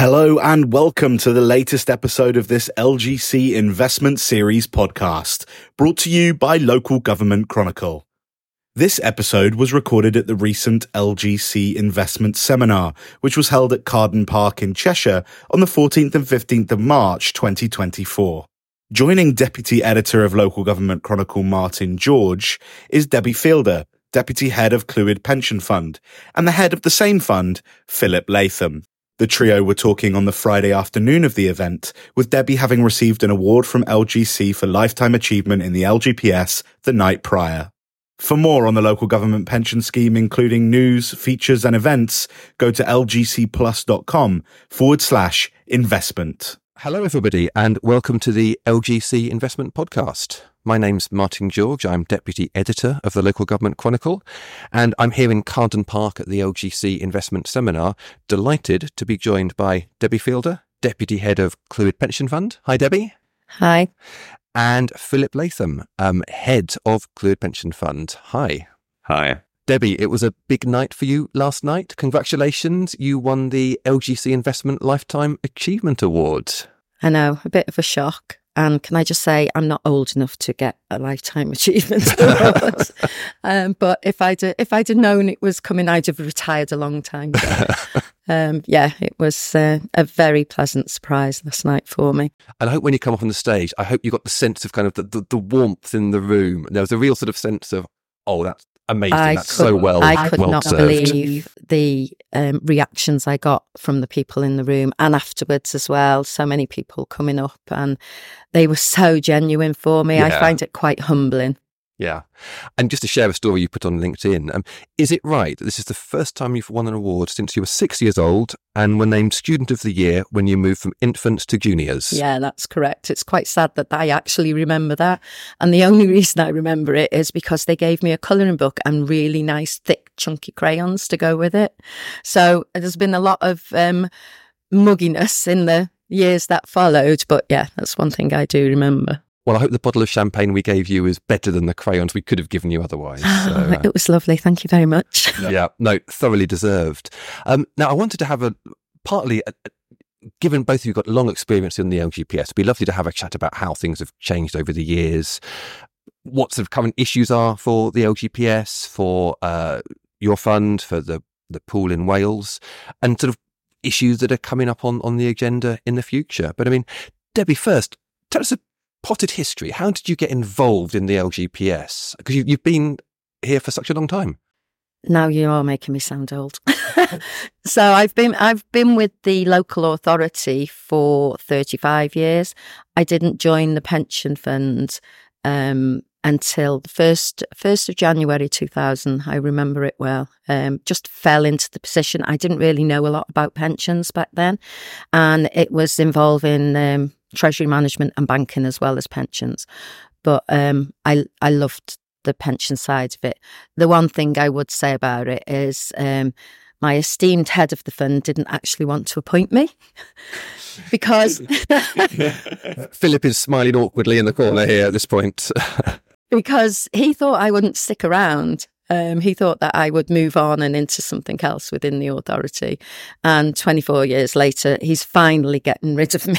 Hello and welcome to the latest episode of this LGC Investment Series podcast, brought to you by Local Government Chronicle. This episode was recorded at the recent LGC Investment Seminar, which was held at Carden Park in Cheshire on the 14th and 15th of March 2024. Joining Deputy Editor of Local Government Chronicle Martin George is Debbie Fielder, Deputy Head of Clwyd Pension Fund, and the Head of the same fund, Philip Latham. The trio were talking on the Friday afternoon of the event, with Debbie having received an award from LGC for lifetime achievement in the LGPS the night prior. For more on the local government pension scheme, including news, features and events, go to lgcplus.com/investment. Hello everybody and welcome to the LGC Investment Podcast. My name's Martin George, I'm Deputy Editor of the Local Government Chronicle, and I'm here in Carden Park at the LGC Investment Seminar, delighted to be joined by Debbie Fielder, Deputy Head of Clwyd Pension Fund. Hi Debbie. Hi. And Philip Latham, Head of Clwyd Pension Fund. Hi. Hi. Debbie, it was a big night for you last night. Congratulations, you won the LGC Investment Lifetime Achievement Award. I know, a bit of a shock. And can I just say, I'm not old enough to get a lifetime achievement award. But if I'd have known it was coming, I'd have retired a long time ago. It was a very pleasant surprise last night for me. And I hope when you come up on the stage, I hope you got the sense of kind of the warmth in the room. There was a real sort of sense of, oh, that's amazing. That's so well I could well not served. believe the reactions I got from the people in the room and afterwards as well. So many people coming up and they were so genuine for me. Yeah. I find it quite humbling. Yeah. And just to share a story you put on LinkedIn, is it right that this is the first time you've won an award since you were 6 years old and were named Student of the Year when you moved from infants to juniors? Yeah, that's correct. It's quite sad that I actually remember that. And the only reason I remember it is because they gave me a colouring book and really nice, thick, chunky crayons to go with it. So there's been a lot of mugginess in the years that followed. But yeah, that's one thing I do remember. Well, I hope the bottle of champagne we gave you is better than the crayons we could have given you otherwise. So, it was lovely. Thank you very much. Yeah, no, thoroughly deserved. Now, I wanted to have given both of you got long experience in the LGPS, it'd be lovely to have a chat about how things have changed over the years, what sort of current issues are for the LGPS, for your fund, for the pool in Wales, and sort of issues that are coming up on the agenda in the future. But I mean, Debbie, first, tell us a potted history. How did you get involved in the LGPS? Because you've been here for such a long time. Now you are making me sound old. So I've been with the local authority for 35 years. I didn't join the pension fund until the 1st of January 2000. I remember it well. Just fell into the position. I didn't really know a lot about pensions back then, and it was involving treasury management and banking as well as pensions. But I loved the pension side of it. The one thing I would say about it is my esteemed head of the fund didn't actually want to appoint me because Philip is smiling awkwardly in the corner here at this point. because he thought I wouldn't stick around. He thought that I would move on and into something else within the authority. And 24 years later, he's finally getting rid of me.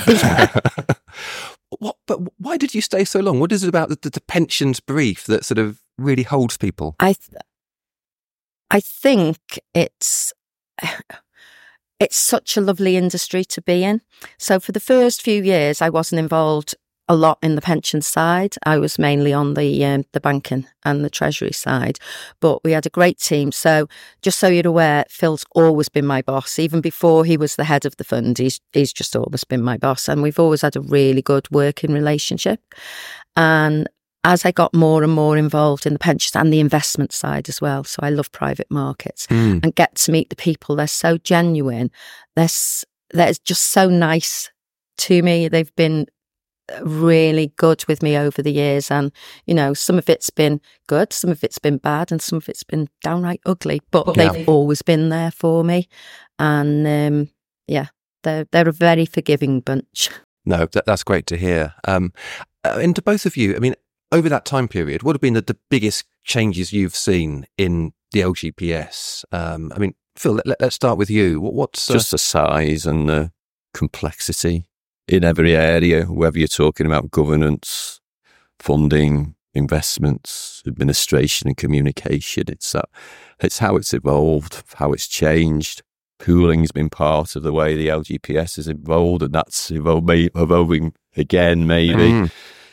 But why did you stay so long? What is it about the pensions brief that sort of really holds people? I think it's such a lovely industry to be in. So for the first few years, I wasn't involved a lot in the pension side. I was mainly on the banking and the treasury side, but we had a great team. So just so you're aware, Phil's always been my boss. Even before he was the head of the fund, he's just always been my boss. And we've always had a really good working relationship. And as I got more and more involved in the pensions and the investment side as well, so I love private markets and get to meet the people. They're so genuine. They're just so nice to me. They've been really good with me over the years, and you know, some of it's been good, some of it's been bad, and some of it's been downright ugly, but they've always been there for me. And they're a very forgiving bunch. No, that's great to hear. And to both of you, I mean, over that time period, what have been the biggest changes you've seen in the LGPS? I mean, Phil, let's start with you. What's just the size and the complexity in every area, whether you're talking about governance, funding, investments, administration and communication. It's how it's evolved, how it's changed. Pooling's been part of the way the LGPS has evolved, and that's evolving again, maybe.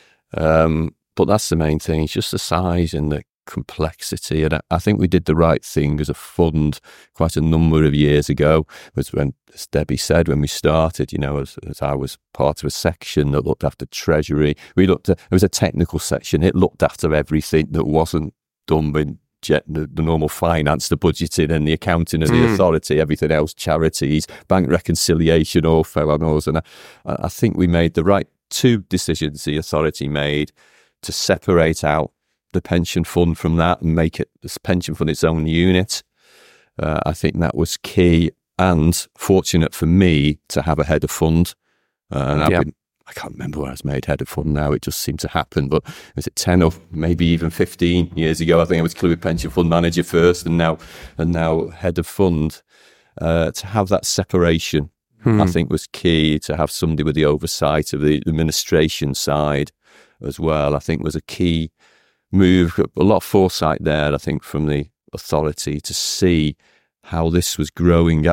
But that's the main thing. It's just the size and the complexity. And I think we did the right thing as a fund quite a number of years ago. It was when, as Debbie said, when we started, as I was part of a section that looked after treasury. It was a technical section. It looked after everything that wasn't done with the normal finance, the budgeting and the accounting of the authority, everything else, charities, bank reconciliation, all fell on us. And I think we made the right two decisions the authority made to separate out the pension fund from that and make this pension fund its own unit. I think that was key and fortunate for me to have a head of fund. And I can't remember when I was made head of fund now. It just seemed to happen. But was it 10 or maybe even 15 years ago? I think I was Clwyd pension fund manager first and now head of fund. To have that separation, I think was key. To have somebody with the oversight of the administration side as well, I think was a key move. A lot of foresight there, I think, from the authority to see how this was growing.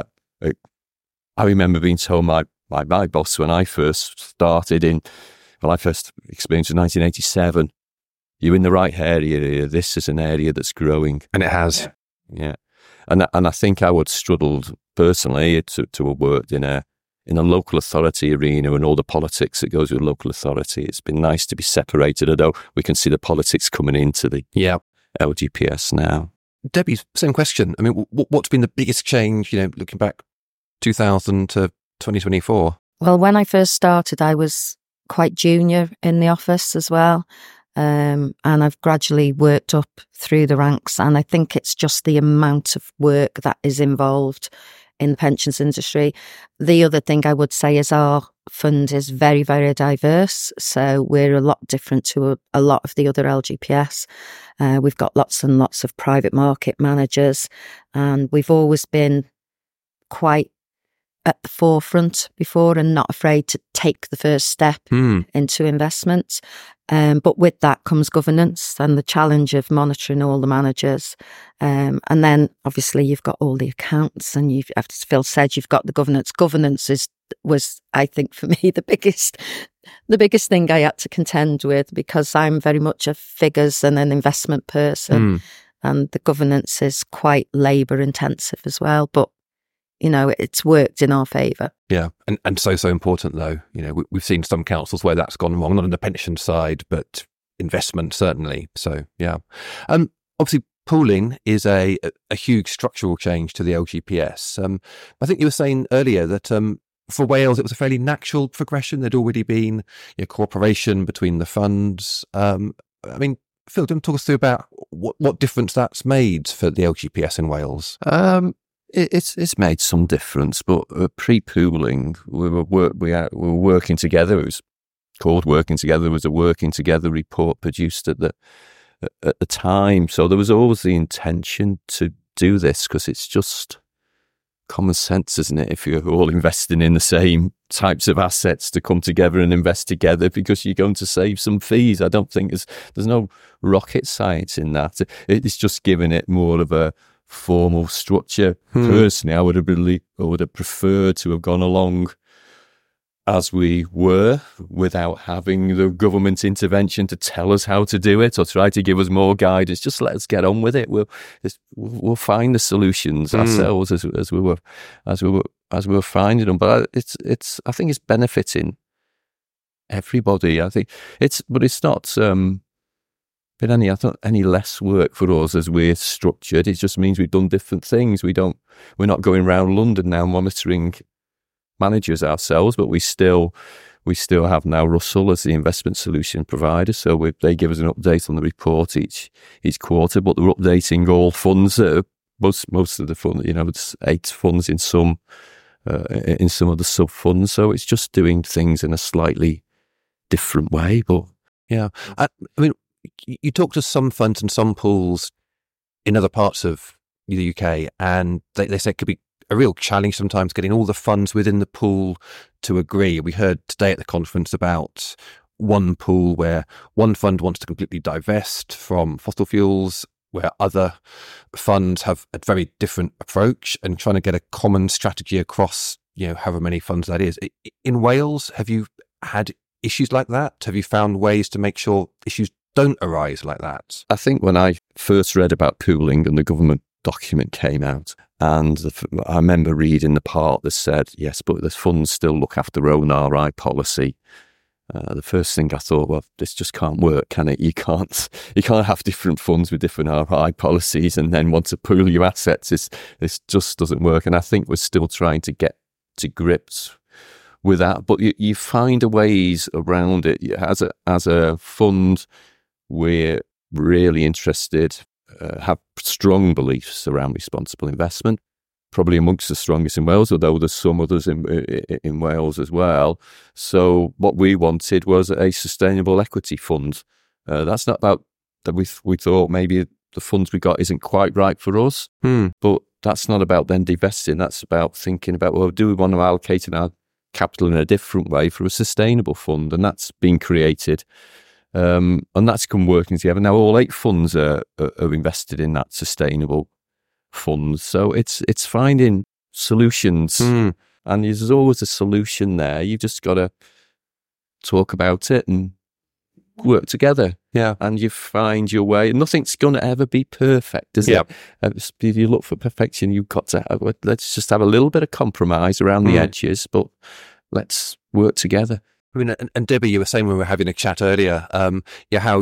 I remember being told my boss when I first started I first experienced in 1987, you're in the right area here. This is an area that's growing. And it has. Yeah. And I think I would struggled personally to have worked in a local authority arena and all the politics that goes with local authority. It's been nice to be separated, although we can see the politics coming into the LGPS now. Debbie, same question. I mean, what's been the biggest change, looking back 2000 to 2024? Well, when I first started, I was quite junior in the office as well. And I've gradually worked up through the ranks. And I think it's just the amount of work that is involved in the pensions industry. The other thing I would say is our fund is very, very diverse. So we're a lot different to a lot of the other LGPS. We've got lots and lots of private market managers, and we've always been quite at the forefront before and not afraid to take the first step into investments. But with that comes governance and the challenge of monitoring all the managers. And then obviously you've got all the accounts, and as Phil said, you've got the governance. Governance was, I think, for me, the biggest thing I had to contend with, because I'm very much a figures and an investment person. And the governance is quite labour intensive as well. But it's worked in our favour. Yeah, and so important though. We've seen some councils where that's gone wrong, not on the pension side, but investment certainly. So yeah, obviously pooling is a huge structural change to the LGPS. I think you were saying earlier that for Wales it was a fairly natural progression. There'd already been cooperation between the funds. I mean, Phil, do you want to talk us through about what difference that's made for the LGPS in Wales? It's made some difference, but pre-pooling, we were working together. It was called Working Together. There was a Working Together report produced at the time. So there was always the intention to do this, because it's just common sense, isn't it? If you're all investing in the same types of assets, to come together and invest together, because you're going to save some fees. I don't think there's no rocket science in that. It's just giving it more of a formal structure. Personally, I would have preferred to have gone along as we were, without having the government intervention to tell us how to do it or try to give us more guidance. Just let us get on with it. We'll find the solutions ourselves as we were finding them. But I think it's benefiting everybody. I think it's not been any less work for us as we're structured. It just means we've done different things. We're not going around London now monitoring managers ourselves, but we still have now Russell as the investment solution provider. So they give us an update on the report each quarter, but they're updating all funds. Most of the funds, it's 8 funds in some of the sub funds. So it's just doing things in a slightly different way. But yeah, I mean, you talk to some funds and some pools in other parts of the UK, and they say it could be a real challenge sometimes getting all the funds within the pool to agree. We heard today at the conference about one pool where one fund wants to completely divest from fossil fuels, where other funds have a very different approach, and trying to get a common strategy across, however many funds that is. In Wales, have you had issues like that? Have you found ways to make sure issues don't arise like that? I think when I first read about pooling and the government document came out, and I remember reading the part that said, yes, but the funds still look after their own RI policy. The first thing I thought, well, this just can't work, can it? You can't have different funds with different RI policies and then want to pool your assets. This just doesn't work. And I think we're still trying to get to grips with that. But you find ways around it. As a fund, we're really interested, have strong beliefs around responsible investment. Probably amongst the strongest in Wales, although there's some others in Wales as well. So what we wanted was a sustainable equity fund. That's not about that we thought maybe the funds we got isn't quite right for us, but that's not about then divesting. That's about thinking about, well, do we want to allocate our capital in a different way for a sustainable fund? And that's been created. And that's come working together. Now all 8 funds are invested in that sustainable funds. So it's finding solutions, and there's always a solution there. You've just got to talk about it and work together. Yeah. And you find your way. Nothing's going to ever be perfect, is it? If you look for perfection, you've got to let's just have a little bit of compromise around the edges, but let's work together. I mean, and Debbie, you were saying when we were having a chat earlier, how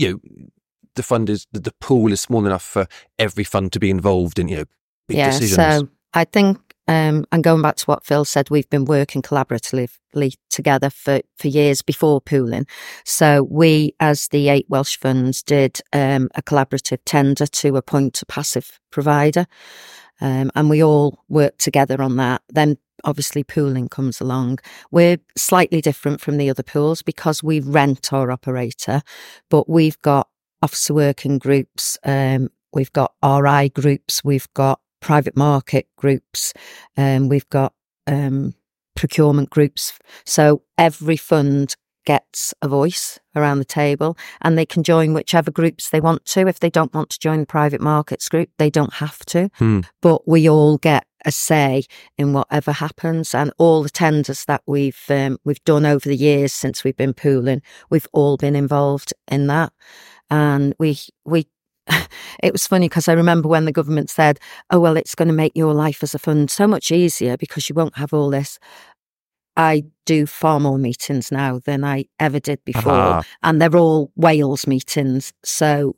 the fund the pool is small enough for every fund to be involved in, big decisions. So I think, and going back to what Phil said, we've been working collaboratively together for years before pooling. So we, as the 8 Welsh funds, did a collaborative tender to appoint a passive provider, and we all worked together on that. Then obviously pooling comes along. We're slightly different from the other pools because we rent our operator, but we've got officer working groups, we've got RI groups, we've got private market groups, we've got procurement groups. So every fund gets a voice around the table, and they can join whichever groups they want to. If they don't want to join the private markets group, they don't have to. But we all get a say in whatever happens, and all the tenders that we've done over the years since we've been pooling, we've all been involved in that. And we it was funny because I remember when the government said, oh, well, it's going to make your life as a fund so much easier because you won't have all this. I do far more meetings now than I ever did before. And they're all Wales meetings. So,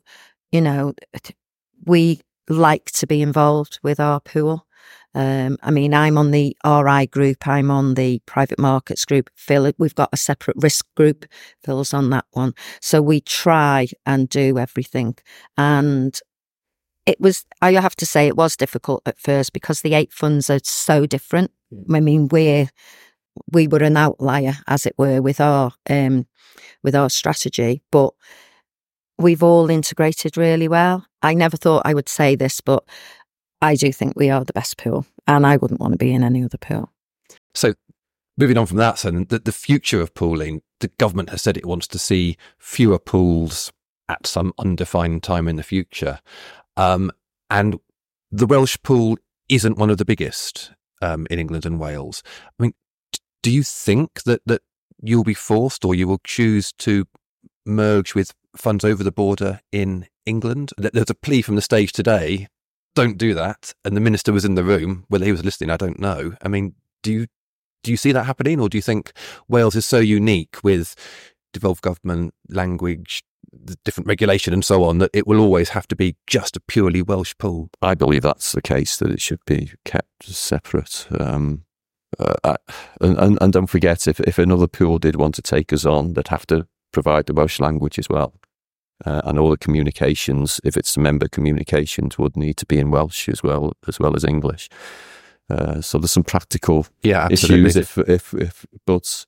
we like to be involved with our pool. I mean, I'm on the RI group, I'm on the private markets group. Phil, we've got a separate risk group. Phil's on that one. So we try and do everything. And I have to say, it was difficult at first because the 8 funds are so different. I mean, we were an outlier, as it were, with our strategy, but we've all integrated really well. I never thought I would say this, but I do think we are the best pool, and I wouldn't want to be in any other pool. So moving on from that, then, the future of pooling, the government has said it wants to see fewer pools at some undefined time in the future. And the Welsh pool isn't one of the biggest in England and Wales. I mean, do you think that you'll be forced, or you will choose to merge with funds over the border in England? There's a plea from the stage today, don't do that. And the minister was in the room. Whether he was listening, I don't know. I mean, do you see that happening? Or do you think Wales is so unique with devolved government, language, the different regulation and so on, that it will always have to be just a purely Welsh pool? I believe that's the case, that it should be kept separate. And don't forget, if another pool did want to take us on, they'd have to provide the Welsh language as well. And all the communications, if it's member communications, would need to be in Welsh as well as English. So there's some practical issues. But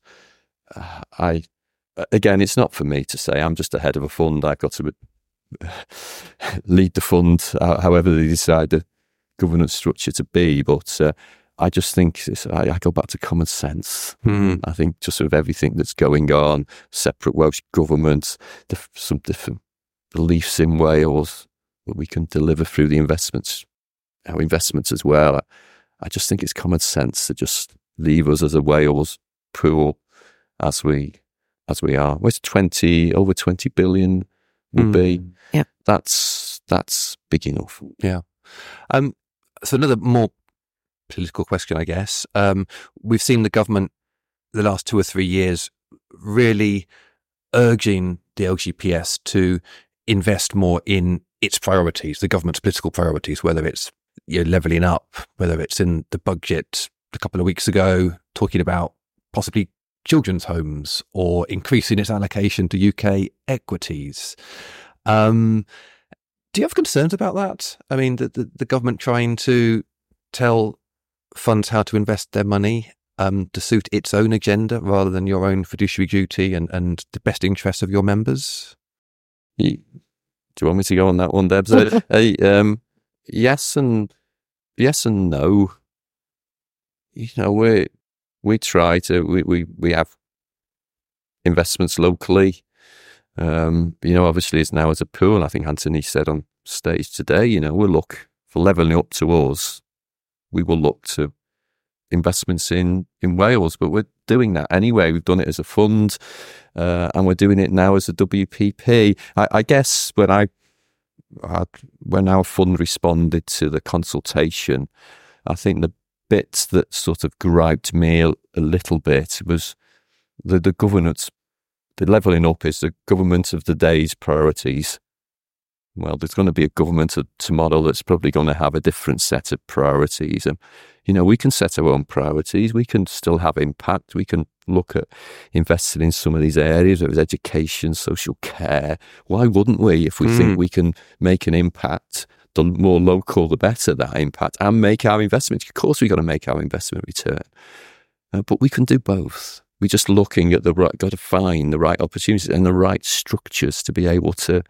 again, it's not for me to say. I'm just the head of a fund. I've got to lead the fund, however they decide the governance structure to be. But I just think I go back to common sense. I think just sort of everything that's going on, separate Welsh government, some different beliefs in Wales that we can deliver through the investments, our investments as well. I just think it's common sense to just leave us as a Wales pool as we are. Where's over 20 billion would be. Yeah. That's big enough. Yeah. So another more political question, I guess. We've seen the government the last 2 or 3 years really urging the LGPS to invest more in its priorities, the government's political priorities, whether it's levelling up, whether it's in the budget a couple of weeks ago, talking about possibly children's homes or increasing its allocation to UK equities. Do you have concerns about that? I mean, the government trying to tell funds how to invest their money to suit its own agenda rather than your own fiduciary duty and the best interests of your members? Do you want me to go on that one, Debs? Yes and no. We try to. We have investments locally. Obviously, it's now as a pool. I think Anthony said on stage today. We'll look for levelling up to us. We will look to investments in Wales, but we're doing that anyway. We've done it as a fund, and we're doing it now as a WPP. I guess when our fund responded to the consultation, I think the bits that sort of griped me a little bit was the governance. The levelling up is the government of the day's priorities. Well, there's going to be a government tomorrow that's probably going to have a different set of priorities. And, we can set our own priorities. We can still have impact. We can look at investing in some of these areas, whether it's education, social care. Why wouldn't we, if we think we can make an impact? The more local, the better that impact, and make our investment. Of course, we've got to make our investment return. But we can do both. We're just looking at got to find the right opportunities and the right structures to be able to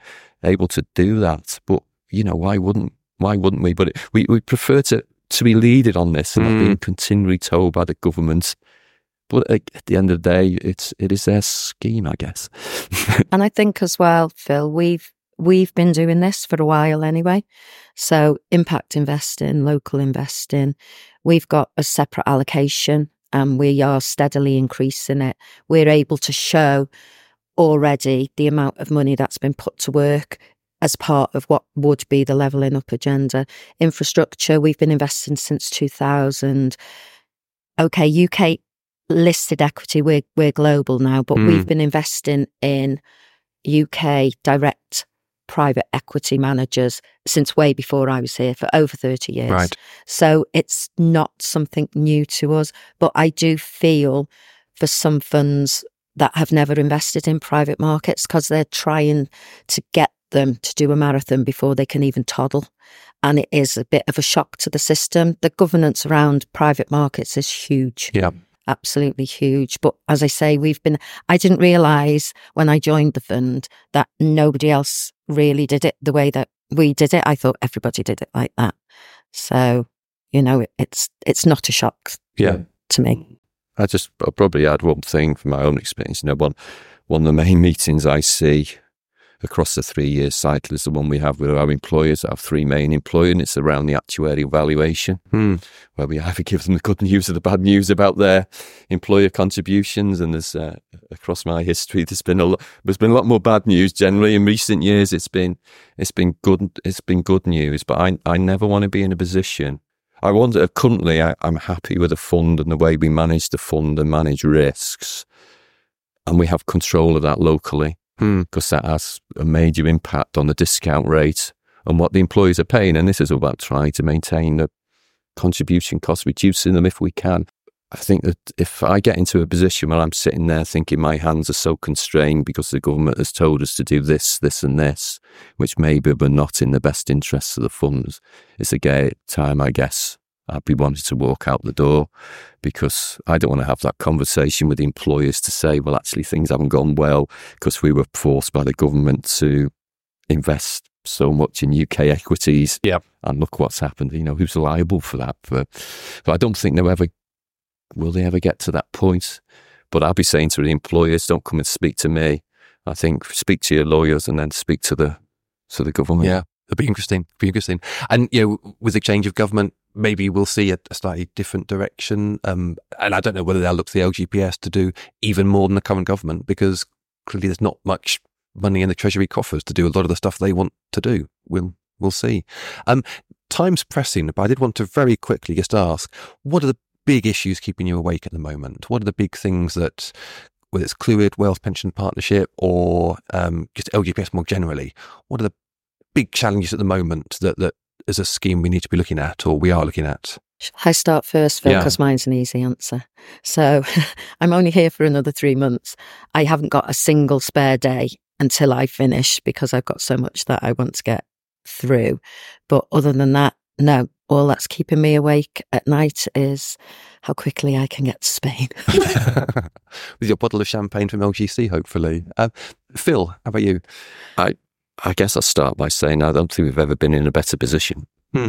do that. But why wouldn't we? But we prefer to be leaded on this and not being continually told by the government. But at the end of the day, it is their scheme, I guess. And I think as well, Phil, we've been doing this for a while anyway. So impact investing, local investing, we've got a separate allocation. And we are steadily increasing it. We're able to show already the amount of money that's been put to work as part of what would be the levelling up agenda. Infrastructure, we've been investing since 2000. Okay, UK listed equity, we're global now, but we've been investing in UK direct private equity managers since way before I was here, for over 30 years. Right. So it's not something new to us, but I do feel for some funds that have never invested in private markets, because they're trying to get them to do a marathon before they can even toddle. And it is a bit of a shock to the system. The governance around private markets is huge. Yeah. Absolutely huge. But as I say, I didn't realise when I joined the fund that nobody else really did it the way that we did it. I thought everybody did it like that. So, it's not a shock to me. I'll probably add one thing from my own experience. One of the main meetings I see across the 3-year cycle is the one we have with our employers, our 3 main employers, and it's around the actuarial valuation, where we either give them the good news or the bad news about their employer contributions. And there's across my history, there's been a lot more bad news generally. In recent years, it's been good news. But I never want to be in a position. I wonder, currently, I'm happy with the fund and the way we manage the fund and manage risks, and we have control of that locally. Because that has a major impact on the discount rate and what the employees are paying. And this is about trying to maintain the contribution costs, reducing them if we can. I think that if I get into a position where I'm sitting there thinking my hands are so constrained because the government has told us to do this, this and this, which maybe were not in the best interests of the funds, it's a time, I guess, I'd be wanting to walk out the door, because I don't want to have that conversation with the employers to say, well, actually things haven't gone well because we were forced by the government to invest so much in UK equities. Yeah. And look what's happened. Who's liable for that? But I don't think will they ever get to that point? But I'll be saying to the employers, don't come and speak to me. I think speak to your lawyers and then speak to the government. Yeah, it'll be interesting. And, with the change of government, maybe we'll see a slightly different direction. And I don't know whether they'll look to the LGPS to do even more than the current government, because clearly there's not much money in the Treasury coffers to do a lot of the stuff they want to do. We'll see. Time's pressing, but I did want to very quickly just ask, what are the big issues keeping you awake at the moment? What are the big things that, whether it's Clwyd, Wales Pension Partnership, or just LGPS more generally, what are the big challenges at the moment that as a scheme we need to be looking at, or we are looking at? Shall I start first, Phil, because mine's an easy answer. So I'm only here for another 3 months. I haven't got a single spare day until I finish, because I've got so much that I want to get through. But other than that, no. All that's keeping me awake at night is how quickly I can get to Spain. With your bottle of champagne from LGC, hopefully. Phil, how about you? I guess I'll start by saying I don't think we've ever been in a better position.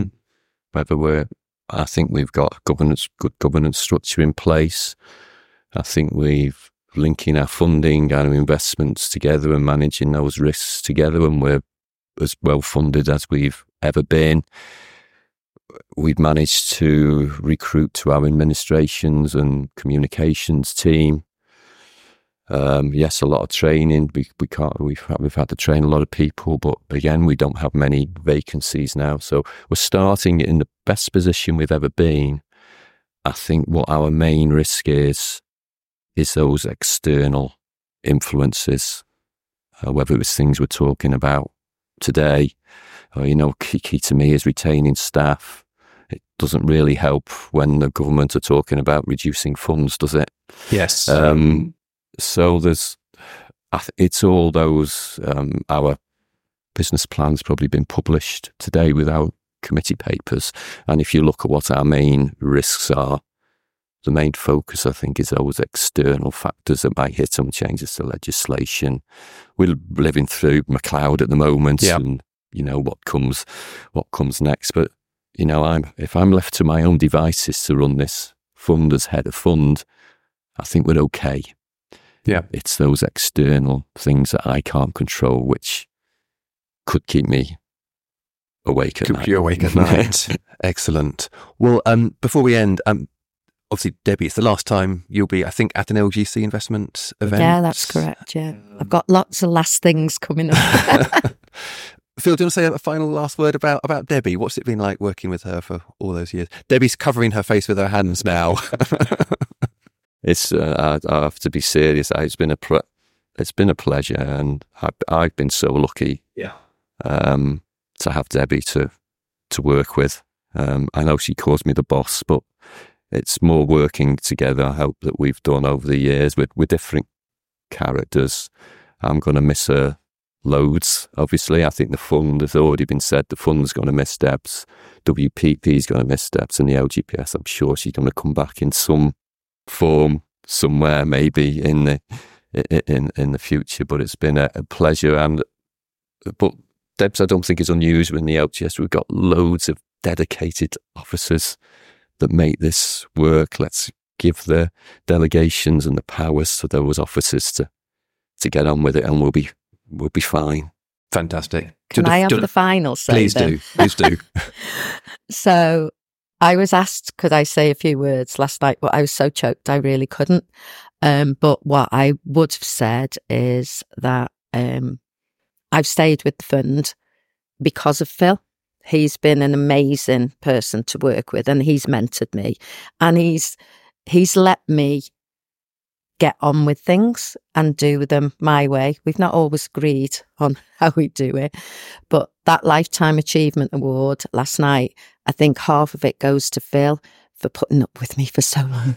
I think we've got good governance structure in place. I think we've linking our funding and our investments together and managing those risks together, and we're as well funded as we've ever been. We've managed to recruit to our administrations and communications team. Yes, a lot of training. We've had to train a lot of people, but again, we don't have many vacancies now. So we're starting in the best position we've ever been. I think what our main risk is those external influences, whether it's things we're talking about today. Key to me is retaining staff. It doesn't really help when the government are talking about reducing funds, does it? Yes. So it's all those, our business plan's probably been published today with our committee papers. And if you look at what our main risks are, the main focus, I think, is those external factors that might hit on changes to legislation. We're living through McLeod at the moment, and what comes next. But if I'm left to my own devices to run this fund as head of fund, I think we're okay. Yeah, it's those external things that I can't control, which could keep me awake at night. Keep you awake at night. Excellent. Well, before we end, obviously, Debbie, it's the last time you'll be, I think, at an LGC investment event. Yeah, that's correct. Yeah, I've got lots of last things coming up. Phil, do you want to say a final last word about Debbie? What's it been like working with her for all those years? Debbie's covering her face with her hands now. It's I have to be serious. It's been a pleasure, and I've been so lucky. To have Debbie to work with. I know she calls me the boss, but it's more working together. I hope that we've done over the years with different characters. I'm going to miss her loads, obviously. I think the fund has already been said. The fund's going to miss Debs. WPP's going to miss Debs, and the LGPS, I'm sure she's going to come back in some form somewhere, maybe in the future. But it's been a pleasure. But Debs, I don't think is unusual in the LGS. We've got loads of dedicated officers that make this work. Let's give the delegations and the powers to those officers to get on with it, and we'll be fine. Fantastic. Can I have the final say? Please do. So I was asked, could I say a few words last night, but I was so choked I really couldn't. But what I would have said is that I've stayed with the fund because of Phil. He's been an amazing person to work with, and he's mentored me, and he's let me get on with things and do them my way. We've not always agreed on how we do it, but that Lifetime Achievement Award last night, I think half of it goes to Phil for putting up with me for so long.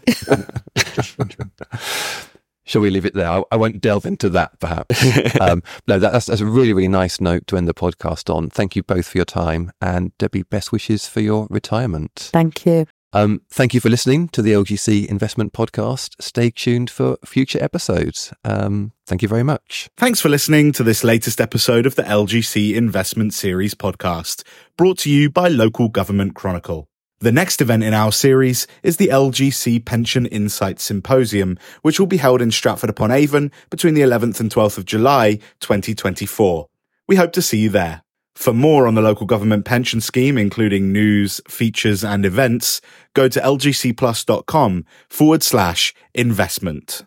Shall we leave it there? I won't delve into that, perhaps. No, that's a really, really nice note to end the podcast on. Thank you both for your time. And Debbie, best wishes for your retirement. Thank you. Thank you for listening to the LGC Investment Podcast. Stay tuned for future episodes. Thank you very much. Thanks for listening to this latest episode of the LGC Investment Series podcast, brought to you by Local Government Chronicle. The next event in our series is the LGC Pension Insight Symposium, which will be held in Stratford-upon-Avon between the 11th and 12th of July 2024. We hope to see you there. For more on the local government pension scheme, including news, features and events, go to lgcplus.com/investment.